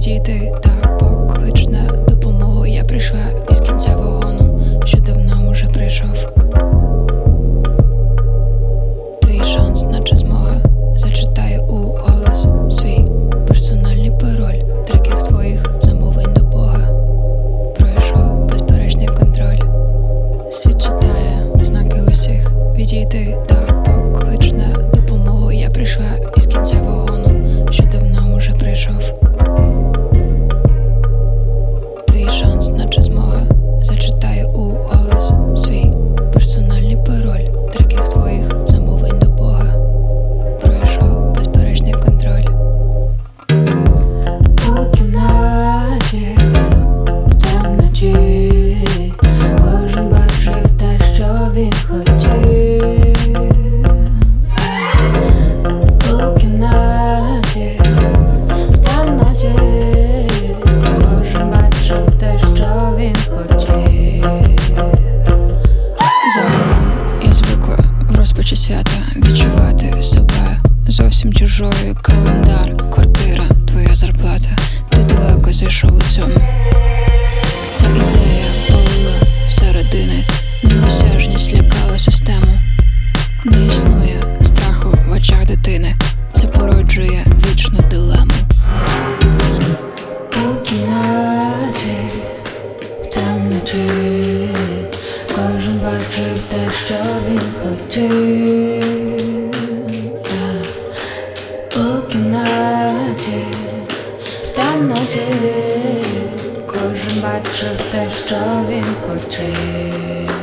відійти та поклич на допомогу. Я прийшла із кінця вагону, що давно уже прийшов. Твій шанс, наче змога, зачитаю у голос свій персональний пароль трекінг твоїх замовлень до Бога. Пройшов безперечний контроль. Світ читає знаки усіх. Відійти та поклич на допомогу. Я прийшла із кінця вагону, що давно уже прийшов. Твій шанс, наче змога, зачитаю у голос свій персональний пароль трекінг твоїх замовлень до Бога. Пройшов безперечний контроль. У кімнаті, в темноті, кожен бачив те, що він хотів. У кімнаті, в темноті, кожен бачив те, що він хотів. Загалом я звикла в розпачі свята відчувати себе зовсім чужою. Календар, квартира, твоя зарплата. Ти далеко зайшов у цьому. Ця ідея палила середини. Неосяжність лякала систему. Не існує страху в очах дитини. Це породжує вічну дилему. У кімнаті, в темноті, кожен бачив те, що він хотів. У кімнаті, в темноті, кожен бачив те, що він хотів.